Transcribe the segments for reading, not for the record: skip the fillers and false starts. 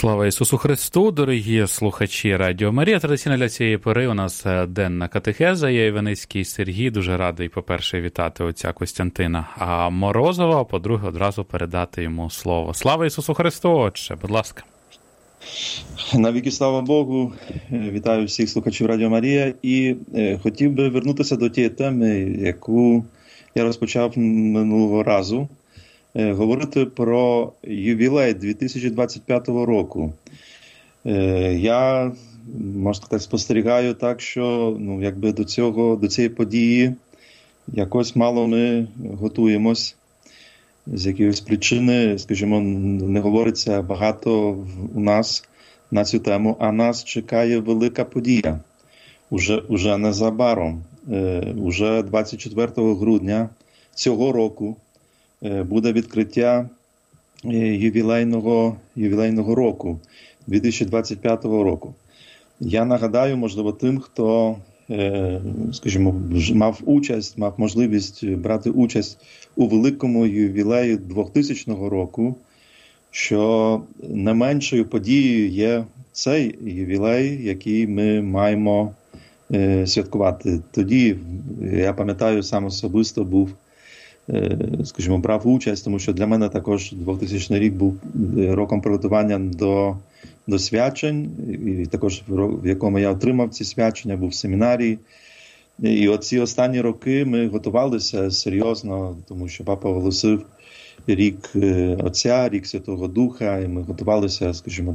Слава Ісусу Христу, дорогі слухачі Радіо Марія. Традиційно для цієї пори у нас денна катехеза. Я Іваницький Сергій. Дуже радий, по-перше, вітати отця Костянтина Морозова, а по-друге, одразу передати йому слово. Слава Ісусу Христу, отче, будь ласка. Навіки слава Богу. Вітаю всіх слухачів Радіо Марія. І хотів би вернутися до тієї теми, яку я розпочав минулого разу. Говорити про ювілей 2025 року. Я, можна так, спостерігаю так, що якби до цієї події якось мало ми готуємось. З якоїсь причини, скажімо, не говориться багато у нас на цю тему, а нас чекає велика подія. Уже незабаром, уже 24 грудня цього року буде відкриття ювілейного року, 2025 року. Я нагадаю, можливо, тим, хто, скажімо, мав можливість брати участь у великому ювілеї 2000 року, що не меншою подією є цей ювілей, який ми маємо святкувати. Тоді, я пам'ятаю, сам особисто скажімо, брав участь, тому що для мене також 2000 рік був роком приготування до свячень, і також в якому я отримав ці свячення, був в семінарії. І оці останні роки ми готувалися серйозно, тому що папа оголосив рік Отця, рік Святого Духа, і ми готувалися, скажімо,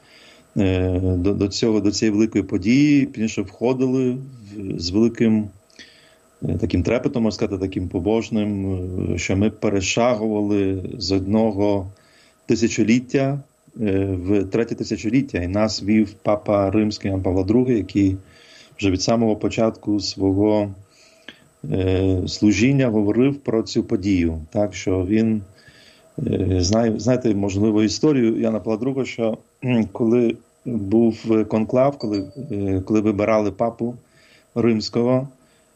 до цієї великої події, пізніше входили з великим таким трепетом, можна сказати, таким побожним, що ми перешагували з одного тисячоліття в третє тисячоліття. І нас вів папа Римський Іоанн Павло II, який вже від самого початку свого служіння говорив про цю подію. Так, що він, знаєте, можливо, історію Іоанна Павла II, що коли був конклав, коли вибирали папу Римського,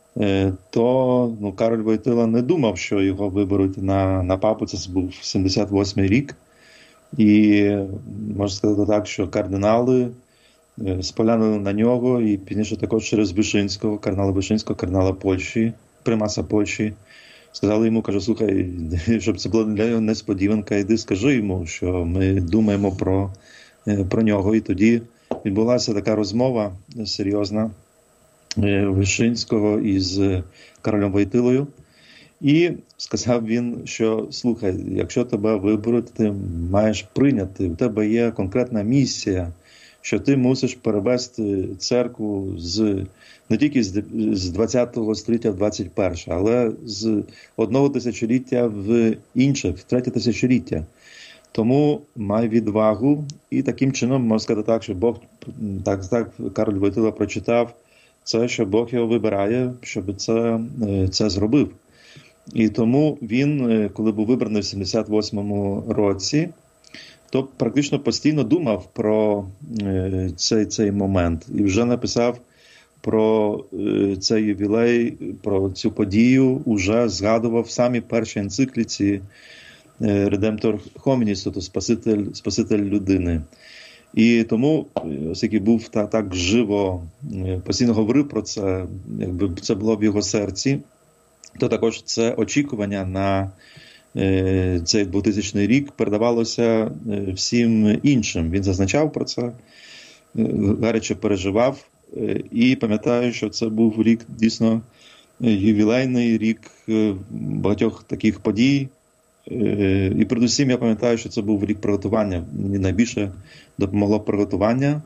то Кароль Войтила не думав, що його виберуть на папу. Це був 78-й рік. І можна сказати так, що кардинали споглянули на нього, і пізніше також через Вишинського, кардинала Польщі, примаса Польщі, сказали йому, каже, слухай, щоб це була для нього несподіванка, іди скажи йому, що ми думаємо про нього. І тоді відбулася така розмова серйозна Вишинського із Каролем Войтилою. І сказав він, що, слухай, якщо тебе виберуть, ти маєш прийняти, у тебе є конкретна місія, що ти мусиш перевести церкву не тільки з 20-го століття в 21, але з одного тисячоліття в інше, в третє тисячоліття. Тому май відвагу, і таким чином, можна сказати так, що Бог, так Кароль Войтила прочитав це, що Бог його вибирає, щоб це зробив. І тому він, коли був вибраний в 78-му році, то практично постійно думав про цей момент. І вже написав про цей ювілей, про цю подію, вже згадував в самій першій енцикліці «Redemptor hominis», тобто Спаситель людини. І тому, оскільки був так живо, постійно говорив про це, якби це було в його серці, то також це очікування на цей 2000 рік передавалося всім іншим. Він зазначав про це, гаряче переживав, і пам'ятаю, що це був рік дійсно ювілейний, рік багатьох таких подій. І передусім я пам'ятаю, що це був рік приготування. Мені найбільше допомогло приготування.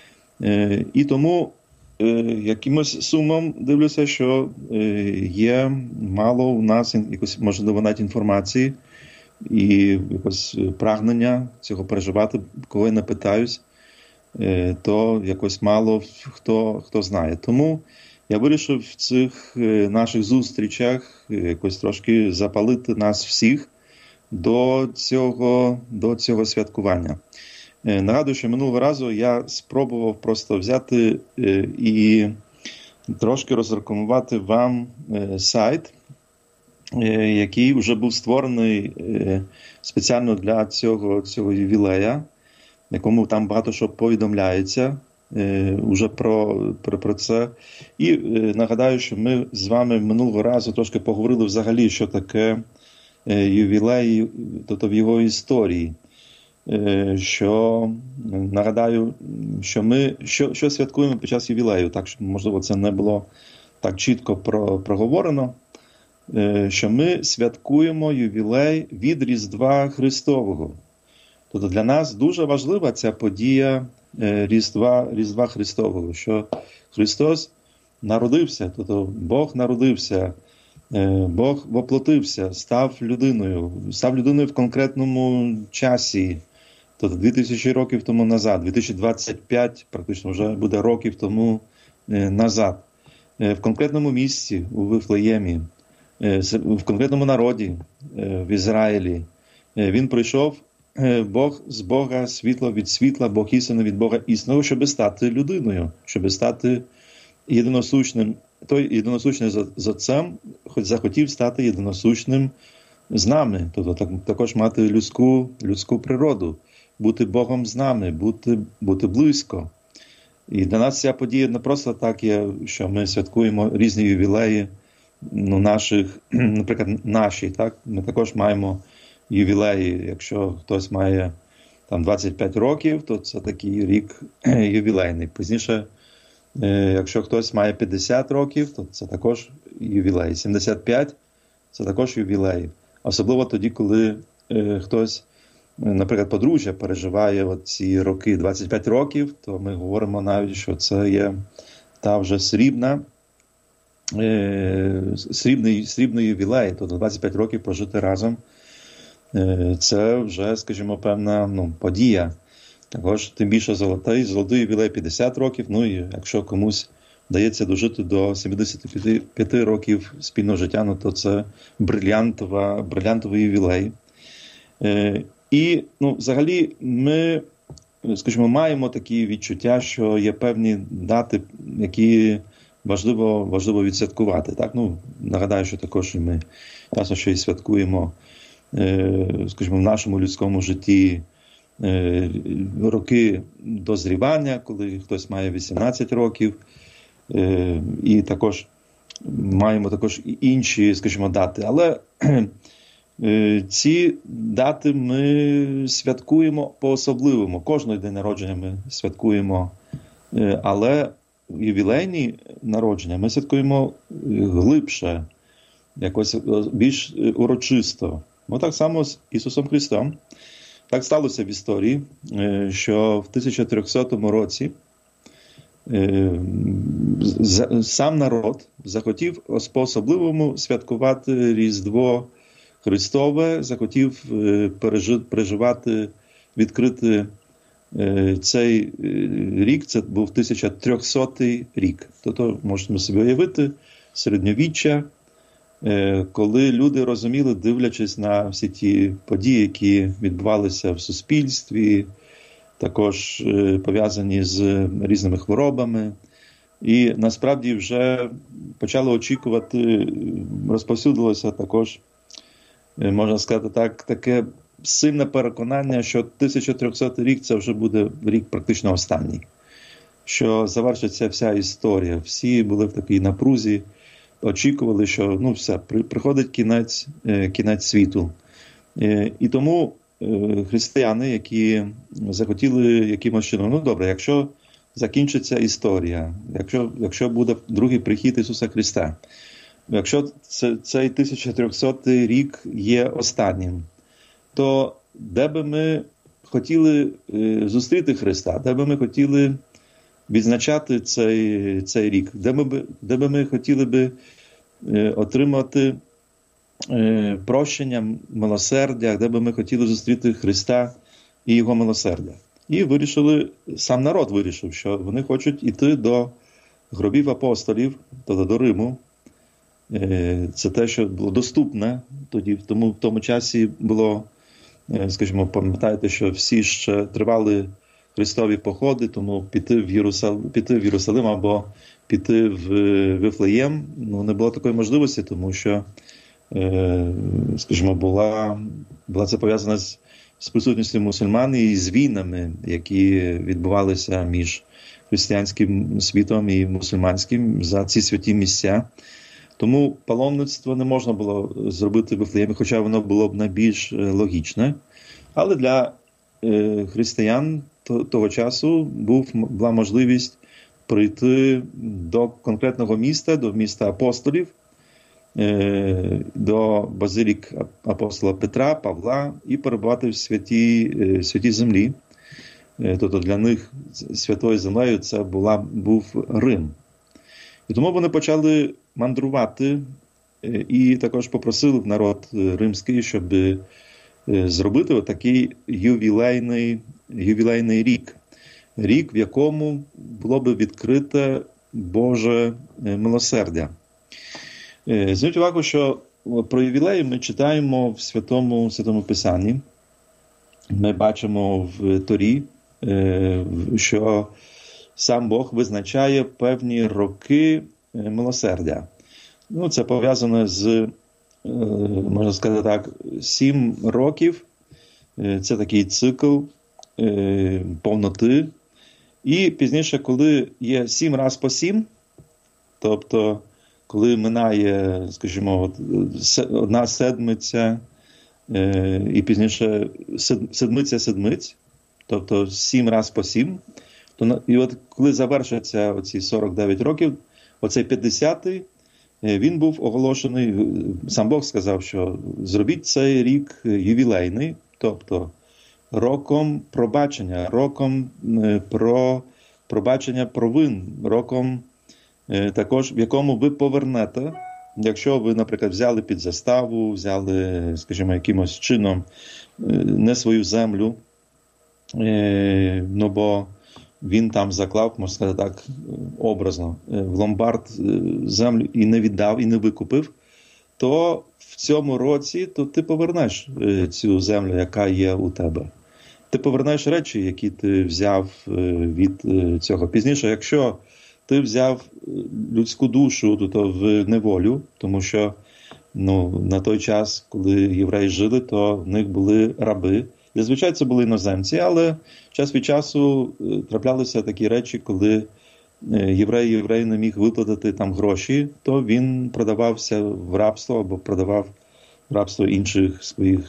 І тому якимось сумом дивлюся, що є мало у нас якось, можливо, навіть інформації і якось прагнення цього переживати. Кого я не питаюсь, то якось мало хто знає. Тому я вирішив в цих наших зустрічах якось трошки запалити нас всіх до цього святкування. Нагадую, що минулого разу я спробував просто взяти і трошки розрекламувати вам сайт, який вже був створений спеціально для цього ювілея. якому там багато що повідомляється уже про це. І нагадаю, що ми з вами минулого разу трошки поговорили взагалі, що таке ювілей, тобто в його історії. Що, нагадаю, що ми що святкуємо під час ювілею, так що, можливо, це не було так чітко проговорено, що ми святкуємо ювілей від Різдва Христового. Тобто для нас дуже важлива ця подія Різдва Христового, що Христос народився, тобто Бог народився, Бог воплотився, став людиною в конкретному часі, тобто 2000 років тому назад, 2025 практично вже буде років тому назад, в конкретному місці у Вифлеємі, в конкретному народі в Ізраїлі. Він прийшов, Бог з Бога, світло від світла, Бог істини від Бога істинного, щоб стати людиною, щоб стати єдиносущним. Той єдиносущний з Отцем хоч захотів стати єдиносущним з нами, тобто також мати людську природу, бути Богом з нами, бути близько. І для нас ця подія не просто так є, що ми святкуємо різні ювілеї, наших, наприклад, наші, так? Ми також маємо ювілеї, якщо хтось має там 25 років, то це такий рік ювілейний. Пізніше, якщо хтось має 50 років, то це також ювілей. 75 – це також ювілей. Особливо тоді, коли хтось, наприклад, подружжя переживає ці роки, 25 років, то ми говоримо навіть, що це є та вже срібний ювілей, тобто 25 років прожити разом. Це вже, скажімо, певна подія. Також, тим більше золотий ювілей 50 років, і якщо комусь вдається дожити до 75 років спільного життя, то це брилянтовий ювілей. І, взагалі, ми, скажімо, маємо такі відчуття, що є певні дати, які важливо відсвяткувати. Так? Нагадаю, що також і ми часом ще й святкуємо, скажімо, в нашому людському житті роки дозрівання, коли хтось має 18 років, і також маємо також і інші, скажімо, дати. Але ці дати ми святкуємо по-особливому. Кожного день народження ми святкуємо, але ювілейні народження ми святкуємо глибше, якось більш урочисто. Так само з Ісусом Христом. Так сталося в історії, що в 1300 році сам народ захотів по-особливому святкувати Різдво Христове, захотів переживати, відкрити цей рік, це був 1300 рік. Тобто, можемо собі уявити, середньовіччя, коли люди розуміли, дивлячись на всі ті події, які відбувалися в суспільстві, також пов'язані з різними хворобами, і насправді вже почали очікувати, розповсюдилося також, можна сказати так, таке сильне переконання, що 1300 рік це вже буде рік практично останній, що завершиться вся історія. Всі були в такій напрузі, очікували, що все, приходить кінець світу. І тому християни, які захотіли якимось чином, добре, якщо закінчиться історія, якщо буде другий прихід Ісуса Христа, якщо цей 1300 рік є останнім, то де би ми хотіли зустріти Христа, де би ми хотіли відзначати цей рік, де би ми хотіли би отримати прощення, милосердя, де би ми хотіли зустріти Христа і Його милосердя. І сам народ вирішив, що вони хочуть йти до гробів апостолів, тобто до Риму. Це те, що було доступне тоді, в тому часі було, скажімо, пам'ятаєте, що всі ще тривали Христові походи, тому піти в Єрусалим або піти в Вифлеєм, не було такої можливості, тому що, скажімо, була це пов'язана з з присутністю мусульман і з війнами, які відбувалися між християнським світом і мусульманським за ці святі місця. Тому паломництво не можна було зробити в Вифлеємі, хоча воно було б найбільш логічне. Але для християн того часу була можливість прийти до конкретного міста, до міста апостолів, до базилік апостола Петра, Павла і перебувати в святій землі. Тобто для них святою землею це був Рим. І тому вони почали мандрувати і також попросили в народ римський, щоб зробити отакий ювілейний рік. Рік, в якому було би відкрите Боже милосердя. Зверніть увагу, що про ювілей ми читаємо в Святому Писанні. Ми бачимо в Торі, що сам Бог визначає певні роки милосердя. Це пов'язано з, можна сказати так, 7 років. Це такий цикл повноти. І пізніше, коли є 7 раз по 7, тобто коли минає, скажімо, одна седмиця і пізніше седмиця седмиць, тобто 7 раз по 7, і от коли завершаться оці 49 років, оцей 50-й, він був оголошений, сам Бог сказав, що зробіть цей рік ювілейний, тобто роком пробачення, роком про пробачення провин, роком також, в якому ви повернете, якщо ви, наприклад, взяли під заставу, взяли, скажімо, якимось чином не свою землю, бо він там заклав, можна сказати так, образно, в ломбард землю і не віддав, і не викупив, то в цьому році то ти повернеш цю землю, яка є у тебе. Ти повернеш речі, які ти взяв від цього. Пізніше, якщо ти взяв людську душу то в неволю, тому що на той час, коли євреї жили, то в них були раби. Зазвичай це були іноземці, але час від часу траплялися такі речі, коли єврей не міг виплатити там гроші, то він продавався в рабство або продавав в рабство інших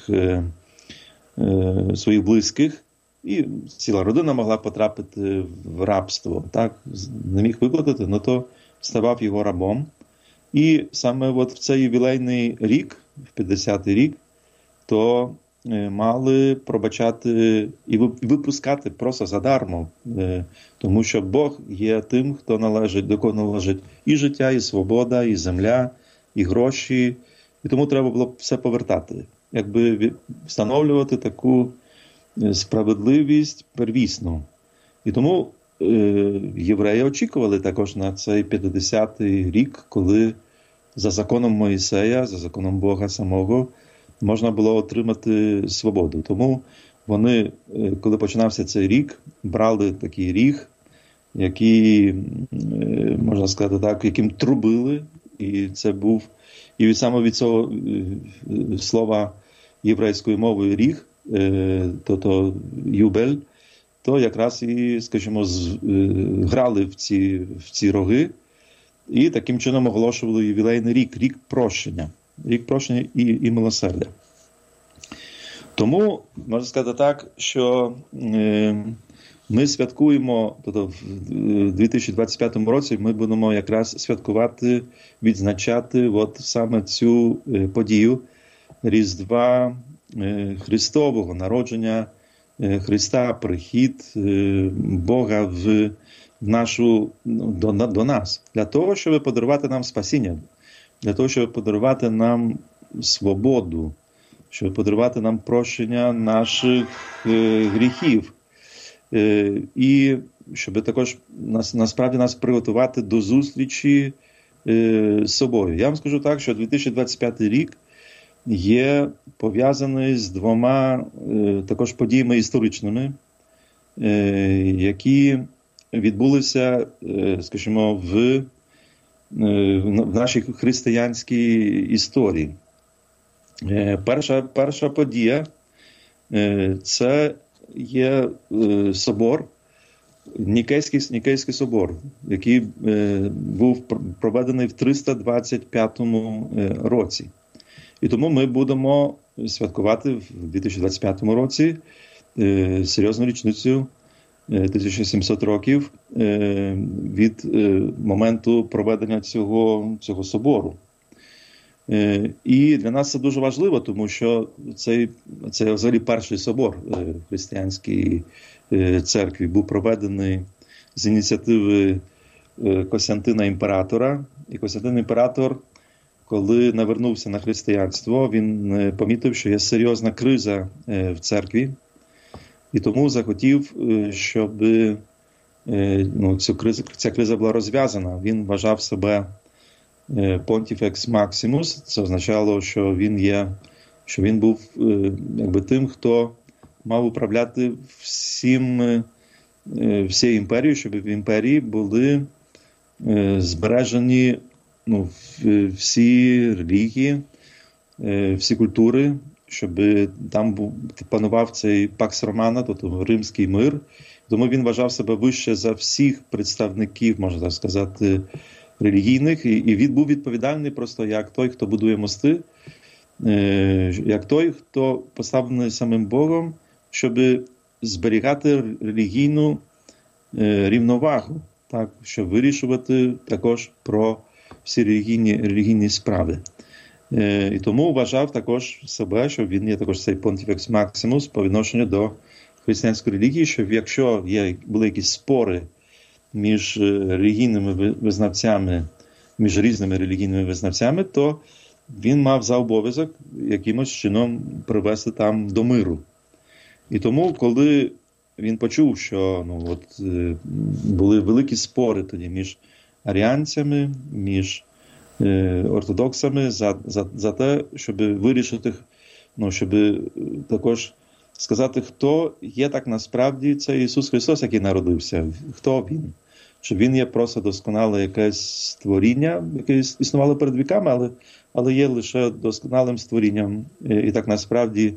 своїх близьких. І ціла родина могла потрапити в рабство. Так? Не міг виплатити, то ставав його рабом. І саме от в цей ювілейний рік, в 50-й рік, то мали пробачати і випускати просто задармо. Тому що Бог є тим, до кого належить і життя, і свобода, і земля, і гроші. І тому треба було все повертати. Якби встановлювати таку справедливість первісну. І тому євреї очікували також на цей 50-й рік, коли за законом Моїсея, за законом Бога самого, можна було отримати свободу. Тому вони, коли починався цей рік, брали такий ріг, який, можна сказати так, яким трубили, і це був, і саме від цього слова єврейською мовою ріг, то юбель, то якраз і, скажімо, грали в ці роги і таким чином оголошували ювілейний рік прощення і милосердя. Тому, можна сказати так, що ми святкуємо, тобто в 2025 році ми будемо якраз святкувати, відзначати от саме цю подію Різдва Христового, народження Христа, прихід Бога до нас, для того, щоб подарувати нам спасіння, для того, щоб подарувати нам свободу, щоб подарувати нам прощення наших гріхів. І щоб також насправді нас приготувати до зустрічі з собою. Я вам скажу так, що 2025 рік є пов'язаний з 2 також подіями історичними, які відбулися, скажімо, в нашій християнській історії. Перша подія це є собор, Нікейський собор, який був проведений в 325 році. І тому ми будемо святкувати в 2025 році серйозну річницю 1700 років від моменту проведення цього собору. І для нас це дуже важливо, тому що це взагалі перший собор християнської церкви був проведений з ініціативи Костянтина імператора. І Костянтин імператор, коли навернувся на християнство, він помітив, що є серйозна криза в церкві, і тому захотів, щоб ця криза була розв'язана. Він вважав себе Pontifex Maximus, це означало, що він був якби тим, хто мав управляти всією імперією, щоб в імперії були збережені всі релігії, всі культури, щоб там панував цей Pax Romana, тобто римський мир. Тому він вважав себе вище за всіх представників, можна так сказати, релігійних, і він був відповідальний просто як той, хто будує мости, як той, хто поставлений самим Богом, щоб зберігати релігійну рівновагу, так, щоб вирішувати також про всі релігійні справи. І тому вважав також себе, що він є також цей Pontifex Maximus по відношенню до християнської релігії, що якщо були якісь спори між релігійними визнавцями, між різними релігійними визнавцями, то він мав за обов'язок якимось чином привести там до миру. І тому, коли він почув, що були великі спори тоді між аріанцями, між ортодоксами за те, щоб вирішити, щоб також сказати, хто є так насправді цей Ісус Христос, який народився, хто Він. Чи Він є просто досконале якесь створіння, яке існувало перед віками, але є лише досконалим створінням. І так насправді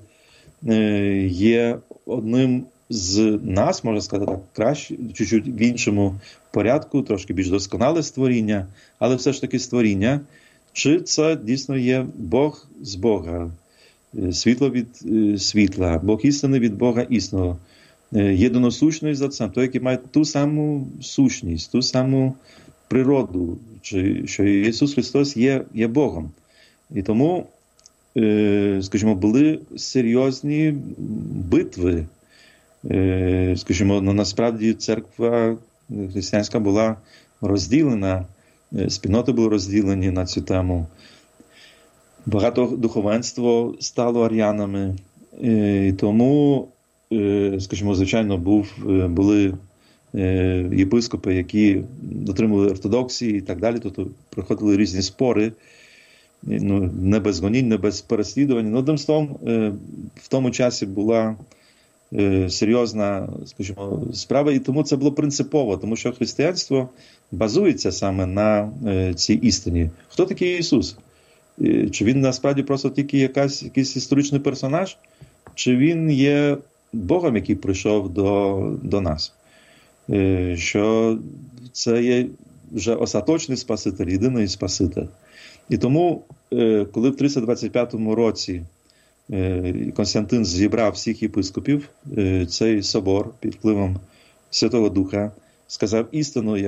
є одним з нас, можна сказати так, краще, чуть-чуть в іншому порядку, трошки більш досконале створіння, але все ж таки створіння. Чи це дійсно є Бог з Бога, світло від світла, Бог істини від Бога істинного, єдиносущний з Отцем, той, який має ту саму сущність, ту саму природу, що Ісус Христос є Богом. І тому, скажімо, були серйозні битви. Скажімо, насправді церква християнська була розділена, спільноти були розділені на цю тему. Багато духовенство стало аріанами. І тому, скажімо, звичайно, були єпископи, які дотримували ортодоксії і так далі, тобто проходили різні спори, не без гонінь, не без переслідувань. Одним словом, в тому часі була серйозна, скажімо, справа, і тому це було принципово, тому що християнство базується саме на цій істині. Хто такий Ісус? Чи він насправді просто тільки якийсь історичний персонаж, чи він є Богом, який прийшов до нас? Що це є вже остаточний Спаситель, єдиний Спаситель. І тому, коли в 325 році Константин зібрав всіх єпископів, цей собор під впливом Святого Духа сказав істину,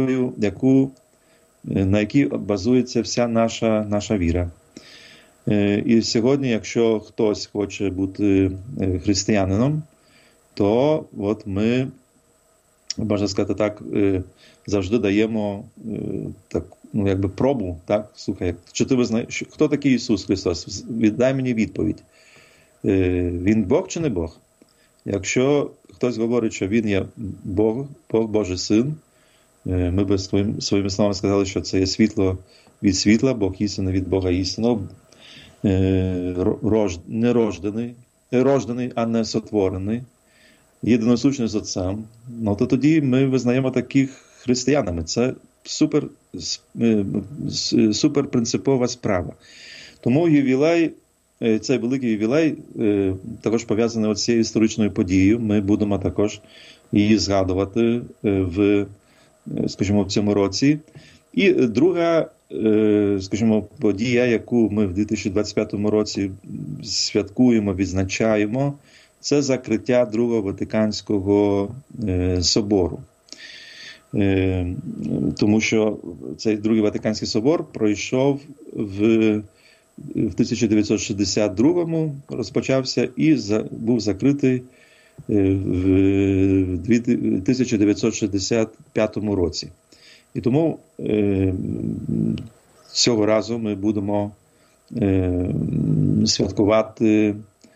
на якій базується вся наша віра. І сьогодні, якщо хтось хоче бути християнином, то от ми, можна сказати так, завжди даємо якби пробу, так? Слухай, чи ти визнаєш, хто такий Ісус Христос? Дай мені відповідь. Він Бог чи не Бог? Якщо хтось говорить, що він є Бог, Божий Син, ми би своїми словами сказали, що це є світло від світла, Бог істини від Бога істинного, рождений, а не сотворений, єдиносущний з Отцем, то тоді ми визнаємо таких християнами. Це супер принципова справа. Тому ювілей цей великий ювілей також пов'язаний з цією історичною подією. Ми будемо також її згадувати скажімо, в цьому році. І друга, скажімо, подія, яку ми в 2025 році святкуємо, відзначаємо, це закриття Другого Ватиканського собору. Тому що цей Другий Ватиканський собор пройшов в 1962-му, розпочався і був закритий в 1965 році. І тому цього разу ми будемо святкувати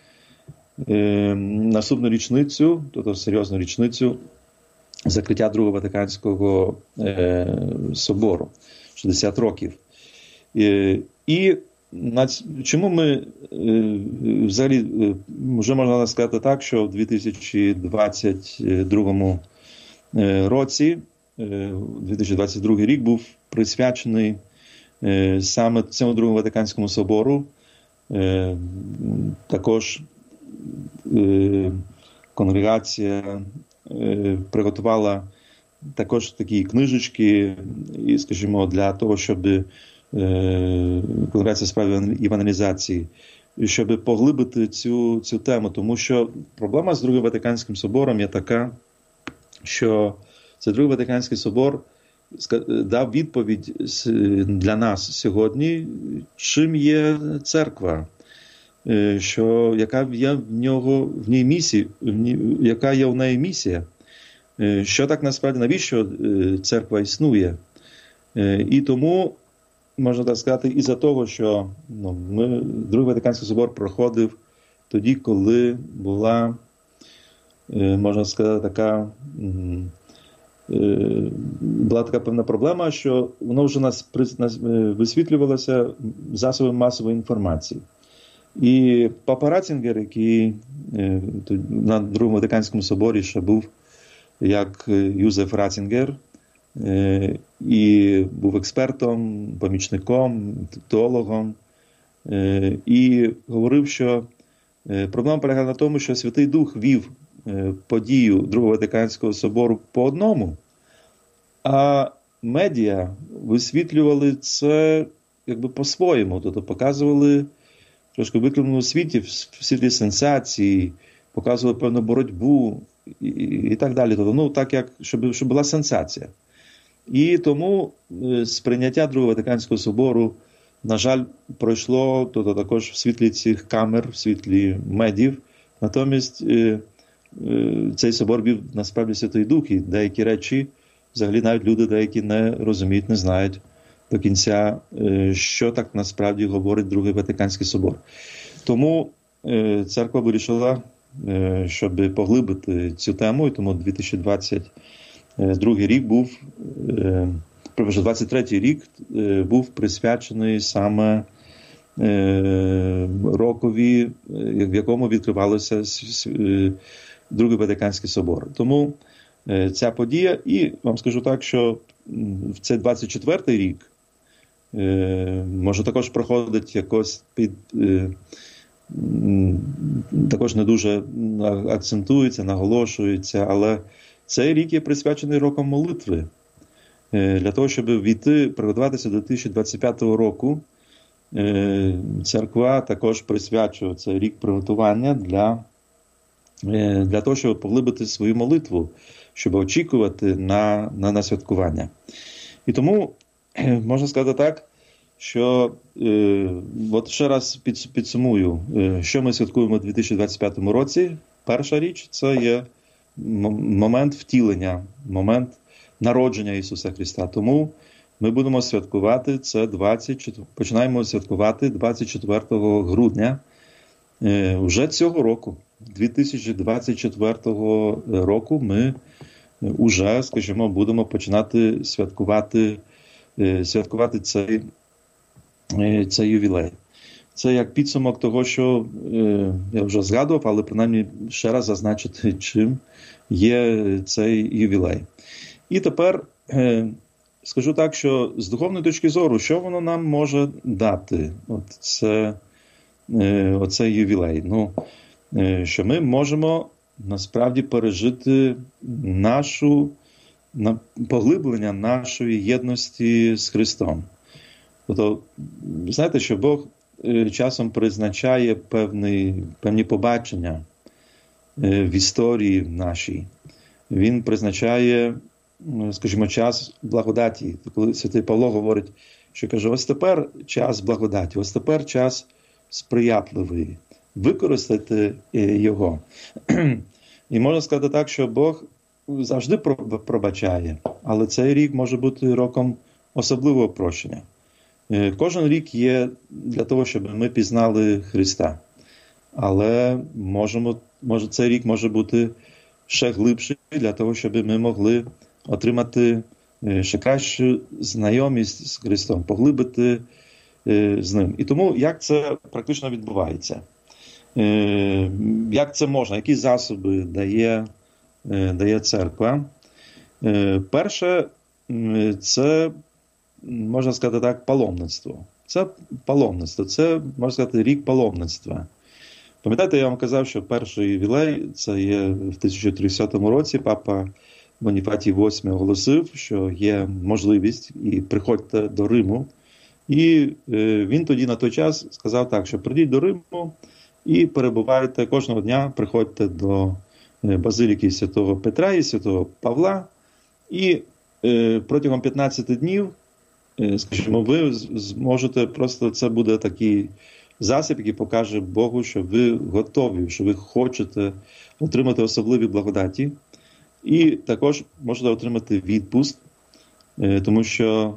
наступну річницю, тобто серйозну річницю закриття Другого Ватиканського собору, 60 років. І чому ми взагалі, вже можна сказати так, що в 2022 році, 2022 рік був присвячений саме цьому Другому Ватиканському собору. Також конгрегація приготувала також такі книжечки, і, скажімо, для того, щоб конгрегація справи евангелізації, щоб поглибити цю тему. Тому що проблема з Другим Ватиканським собором є така, що цей Другий Ватиканський собор дав відповідь для нас сьогодні, чим є церква, яка є в ній місія, яка є в неї місія, що так насправді, навіщо церква існує. І тому, можна так сказати, із-за того, що Другий Ватиканський собор проходив тоді, коли була, можна сказати, була така певна проблема, що воно вже нас висвітлювалося засобами масової інформації. І папа Ратцінгер, який на Другому Ватиканському соборі ще був як Юзеф Ратцінгер, і був експертом, помічником, теологом, і говорив, що проблема полягає на тому, що Святий Дух вів подію Другого Ватиканського собору по одному, а медіа висвітлювали це якби по-своєму, тобто показували трошки викривленому світі, в світлі сенсації, показували певну боротьбу і так далі. Тобто, так як, щоб була сенсація. І тому сприйняття Другого Ватиканського собору, на жаль, пройшло також в світлі цих камер, в світлі медіїв. Натомість цей собор вів насправді Святий Дух, і деякі речі, взагалі навіть люди деякі не розуміють, не знають до кінця, що так насправді говорить Другий Ватиканський собор. Тому церква вирішила, щоб поглибити цю тему, і тому 2022 рік був, 23 рік був присвячений саме рокові, в якому відкривалося Другий Ватиканський собор. Тому ця подія, і вам скажу так, що в цей 24-й рік може також проходить якось також не дуже акцентується, наголошується, але цей рік є присвячений роком молитви. Для того, щоб приготуватися до 2025 року, церква також присвячує цей рік приготування для того, щоб поглибити свою молитву, щоб очікувати на святкування. І тому можна сказати так, що от ще раз підсумую, що ми святкуємо у 2025 році. Перша річ – це є момент втілення, момент народження Ісуса Христа. Тому ми будемо святкувати це починаємо святкувати 24 грудня вже цього року. 2024 року ми вже, скажімо, будемо починати святкувати цей ювілей. Це як підсумок того, що я вже згадував, але принаймні ще раз зазначити, чим є цей ювілей. І тепер скажу так, що з духовної точки зору, що воно нам може дати? Це оцей ювілей. Що ми можемо насправді пережити поглиблення нашої єдності з Христом. Тобто, знаєте, що Бог часом призначає певні побачення в історії нашій. Він призначає, скажімо, час благодаті. Коли святий Павло говорить, що каже, ось тепер час благодаті, ось тепер час сприятливий. Використайте його. І можна сказати так, що Бог завжди пробачає, але цей рік може бути роком особливого прощення. Кожен рік є для того, щоб ми пізнали Христа. Але може цей рік може бути ще глибший для того, щоб ми могли отримати ще кращу знайомість з Христом, поглибити з Ним. І тому, як це практично відбувається? Як це можна? Які засоби дає церква? Перше, це, можна сказати так, паломництво. Це паломництво, це, можна сказати, рік паломництва. Пам'ятаєте, я вам казав, що перший ювілей, це є в 1300 році, папа Боніфатій VIII оголосив, що є можливість, і приходьте до Риму. І він тоді на той час сказав так, що прийдіть до Риму і перебувайте кожного дня, приходьте до базиліки святого Петра і святого Павла, і протягом 15 днів, скажімо, ви зможете, просто це буде такий засіб, який покаже Богу, що ви готові, що ви хочете отримати особливі благодаті. І також можете отримати відпуск, тому що,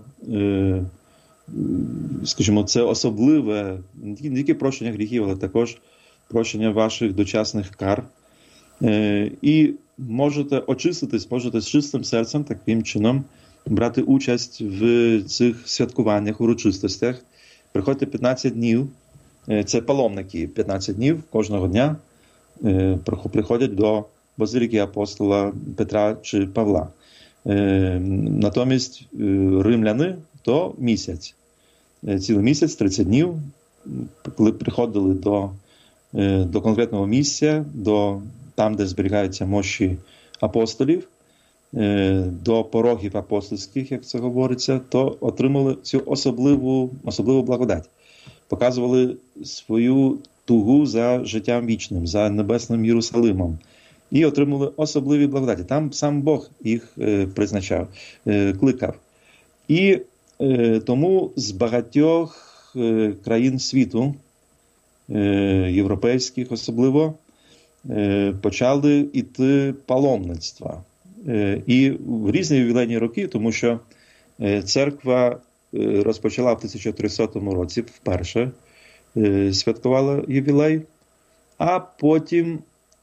скажімо, це особливе, не тільки прощення гріхів, але також прощення ваших дочасних кар. І можете очиститись, можете з чистим серцем таким чином брати участь в цих святкуваннях, урочистостях. Приходьте 15 днів, це паломники, 15 днів кожного дня приходять до базиліки апостола Петра чи Павла. Натомість римляни – то місяць. Цілий місяць, 30 днів, коли приходили до конкретного місця, там, де зберігаються мощі апостолів, до порогів апостольських, як це говориться, то отримали цю особливу благодать. Показували свою тугу за життям вічним, за небесним Єрусалимом. І отримали особливі благодаті. Там сам Бог їх призначав, кликав. І тому з багатьох країн світу, європейських особливо, почали йти паломництва. І в різні ювілейні роки, тому що церква розпочала в 1300 році, вперше святкувала ювілей, а потім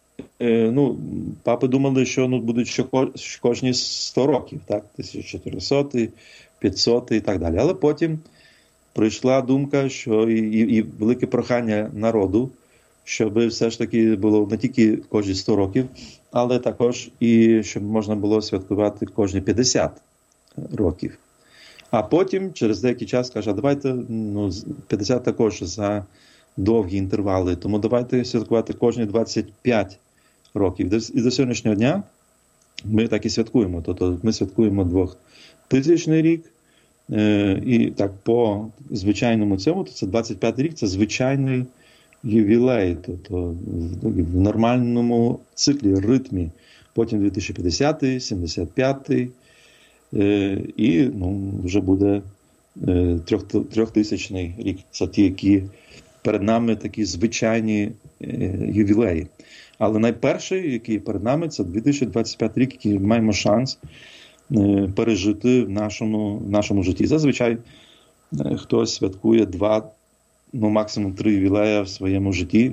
папи думали, що будуть кожні 100 років, так, 1400, 500 і так далі. Але потім прийшла думка, що і велике прохання народу, щоб все ж таки було не тільки кожні 100 років, але також і щоб можна було святкувати кожні 50 років. А потім, через деякий час, каже, давайте 50 також за довгі інтервали, тому давайте святкувати кожні 25 років. І до сьогоднішнього дня ми так і святкуємо. Тобто ми святкуємо 2000 рік, і так по звичайному цьому, то це 25 рік, це звичайний ювілей, тобто в нормальному циклі, ритмі. Потім 2050, 75 і вже буде 3000 рік. Це ті, які перед нами такі звичайні ювілеї. Але найперший, який перед нами, це 2025 рік, який маємо шанс пережити в нашому житті. Зазвичай хтось святкує 2, максимум 3 ювілеї в своєму житті.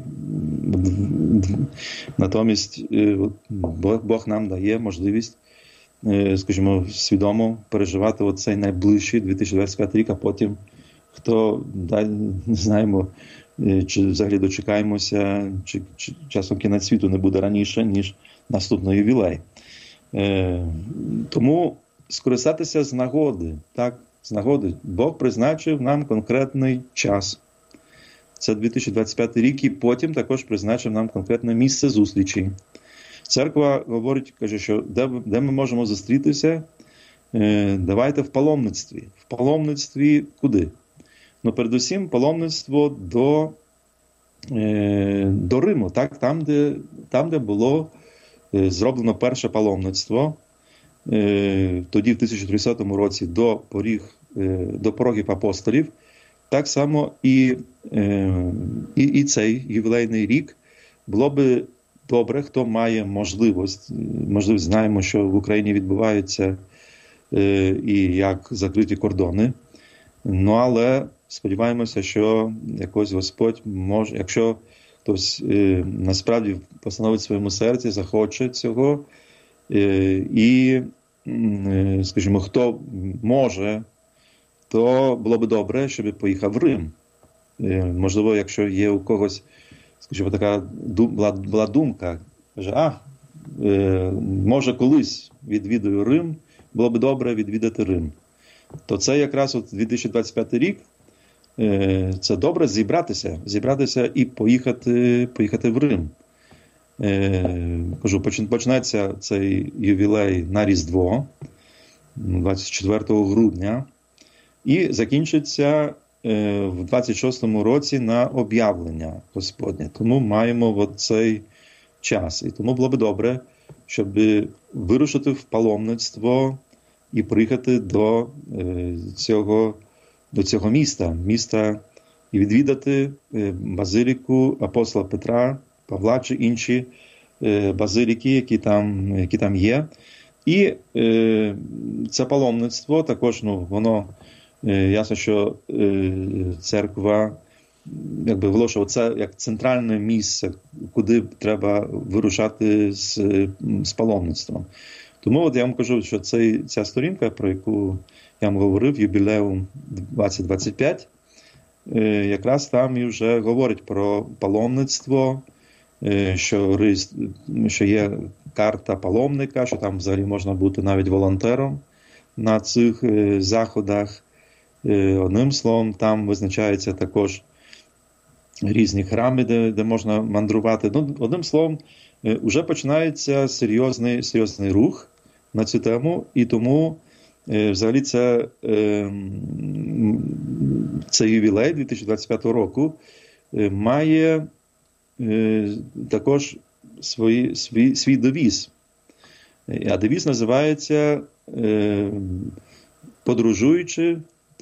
Натомість Бог нам дає можливість, скажімо, свідомо переживати оцей найближчий 2025 рік, а потім хто, не знаємо, чи взагалі дочекаємося, чи часом кінець світу не буде раніше, ніж наступний ювілей. Тому скористатися з нагоди, так, з нагоди. Бог призначив нам конкретний час. це 2025 рік, і потім також призначив нам конкретне місце зустрічі. Церква говорить, каже, що де ми можемо зустрітися, давайте в паломництві. В паломництві куди? Ну, передусім, паломництво до Риму, так? Там, де було зроблено перше паломництво, тоді в 1300 році до порогів апостолів. Так само і цей ювілейний рік було би добре, хто має можливість. Знаємо, що в Україні відбуваються і як закриті кордони. Ну, але сподіваємося, що якось Господь може, якщо хтось насправді постановить в своєму серці, захоче цього, і, скажімо, хто може, то було б добре, щоб поїхав в Рим. Можливо, якщо є у когось, скажімо, така була думка, каже, може колись відвідую Рим, було б добре відвідати Рим. То це якраз от 2025 рік, це добре зібратися і поїхати в Рим. Кажу, починається цей ювілей на Різдво, 24 грудня, і закінчиться в 26-му році на об'явлення Господнє. Тому маємо цей час. І тому було б добре, щоб вирушити в паломництво і приїхати до цього міста і відвідати базиліку апостола Петра, Павла чи інші базиліки, які там є. І це паломництво також, воно ясно, що церква якби вголошувала це як центральне місце, куди треба вирушати з паломництвом. Тому от я вам кажу, що ця сторінка, про яку я вам говорив, юбілеум 2025, якраз там і вже говорить про паломництво, що є карта паломника, що там взагалі можна бути навіть волонтером на цих заходах. Одним словом, там визначаються також різні храми, де можна мандрувати. Одним словом, вже починається серйозний рух на цю тему, і тому взагалі це ювілей 2025 року має також свій девіз. А девіз називається подорожуючи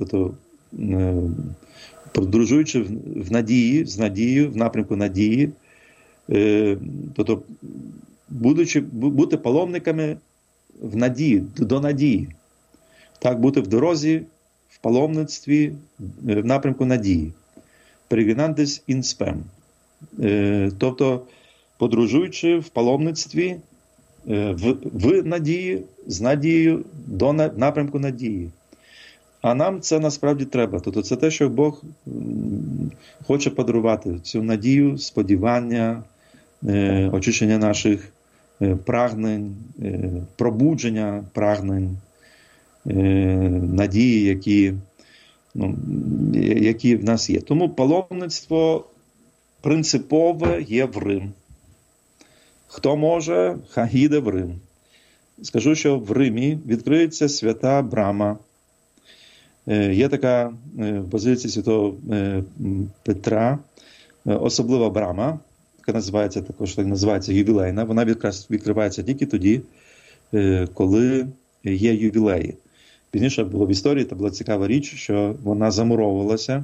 в надії, в напрямку надії, тобто бути паломниками в надії, до надії. Так, бути в дорозі, в паломництві, в напрямку надії. Peregrinantes in spem. Тобто, подорожуючи в паломництві, в надії, з надією, до напрямку надії. А нам це насправді треба. Тобто це те, що Бог хоче подарувати. Цю надію, сподівання, очищення наших прагнень, пробудження прагнень, надії, які в нас є. Тому паломництво принципове є в Рим. Хто може, хай їде в Рим. Скажу, що в Римі відкриється свята брама. Є така в базиліці Святого Петра особлива брама, яка називається ювілейна. Вона відкривається тільки тоді, коли є ювілеї. Пізніше було в історії, та була цікава річ, що вона замуровувалася,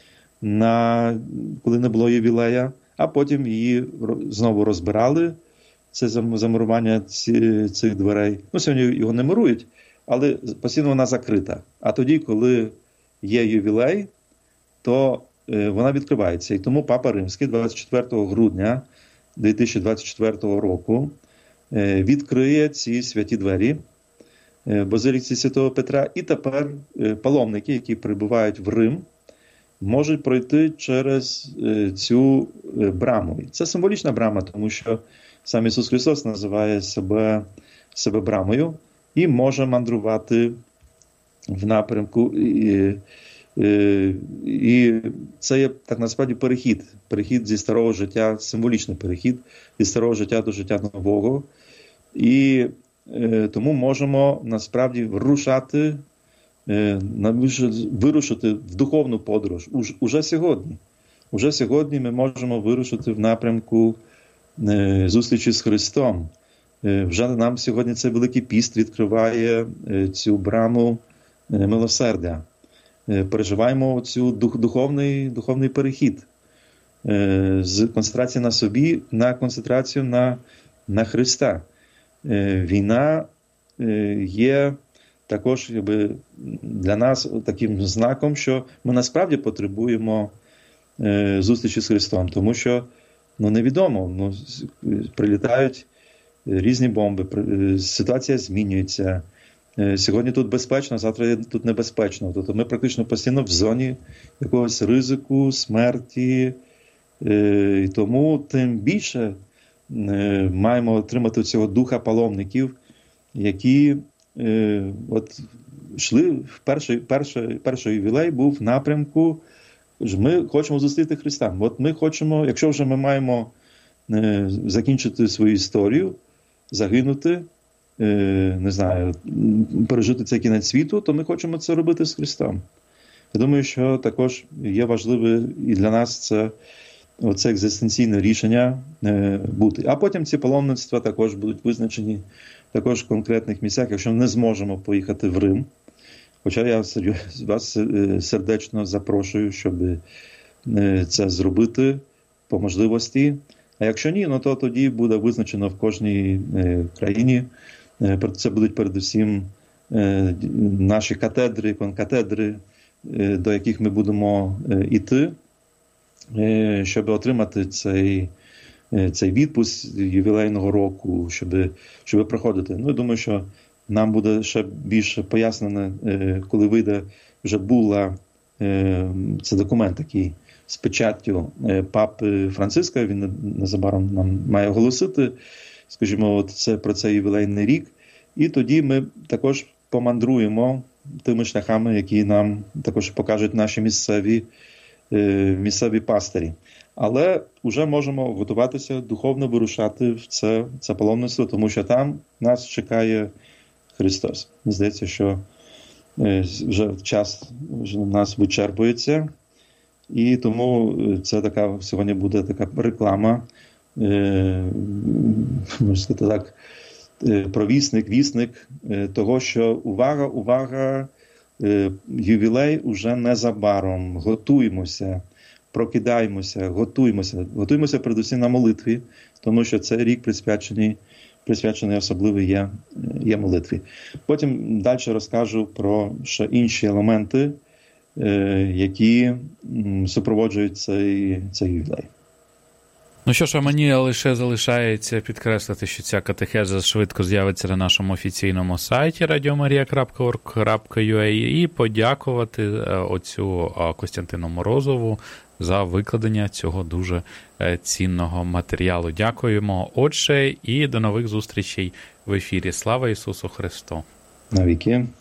коли не було ювілея, а потім її знову розбирали, це замурування цих дверей. Сьогодні його не мурують, але постійно вона закрита. А тоді, коли є ювілей, то вона відкривається. І тому Папа Римський 24 грудня 2024 року відкриє ці святі двері базиліці Святого Петра. І тепер паломники, які прибувають в Рим, можуть пройти через цю браму. Це символічна брама, тому що сам Ісус Христос називає себе брамою і може мандрувати в напрямку І це є так насправді перехід зі старого життя, символічний перехід зі старого життя до життя нового. І тому можемо насправді вирушити в духовну подорож уже сьогодні. Уже сьогодні ми можемо вирушити в напрямку зустрічі з Христом. Вже нам сьогодні цей Великий піст відкриває цю браму милосердя. Переживаємо цю духовний перехід з концентрації на собі на концентрацію на Христа. Війна є також для нас таким знаком, що ми насправді потребуємо зустрічі з Христом, тому що невідомо, прилітають різні бомби, ситуація змінюється. Сьогодні тут безпечно, завтра тут небезпечно. Тобто ми практично постійно в зоні якогось ризику, смерті. І тому тим більше маємо отримати цього духа паломників, які йшли в перший ювілей був в напрямку, ми хочемо зустріти Христа. От ми хочемо, якщо вже ми маємо закінчити свою історію, загинути, не знаю, пережити цей кінець світу, то ми хочемо це робити з Христом. Я думаю, що також є важливе і для нас це екзистенційне рішення бути. А потім ці паломництва також будуть визначені також в конкретних місцях, якщо не зможемо поїхати в Рим. Хоча я вас сердечно запрошую, щоб це зробити по можливості. А якщо ні, то тоді буде визначено в кожній країні. Це будуть передусім наші катедри, конкатедри, до яких ми будемо йти, щоб отримати цей відпуск ювілейного року, щоб проходити. Я думаю, що нам буде ще більше пояснено, коли вийде вже була, це документ такий з печаттю папи Франциска, він незабаром нам має оголосити, скажімо, це про цей ювілейний рік, і тоді ми також помандруємо тими шляхами, які нам також покажуть наші місцеві пастирі. Але вже можемо готуватися, духовно вирушати в це паломництво, тому що там нас чекає Христос. Мені здається, що вже час у нас вичерпується, і тому це сьогодні буде така реклама, можна сказати так, вісник того, що увага, ювілей уже незабаром, готуємося, прокидаємося, готуємося передусім на молитві, тому що цей рік присвячений особливо є молитві. Потім далі розкажу про ще інші елементи, які супроводжують цей ювілей. Ну що ж, а мені лише залишається підкреслити, що ця катехеза швидко з'явиться на нашому офіційному сайті radiomaria.org.ua і подякувати отцю Костянтину Морозову за викладення цього дуже цінного матеріалу. Дякуємо, отче, і до нових зустрічей в ефірі. Слава Ісусу Христу! Навіки!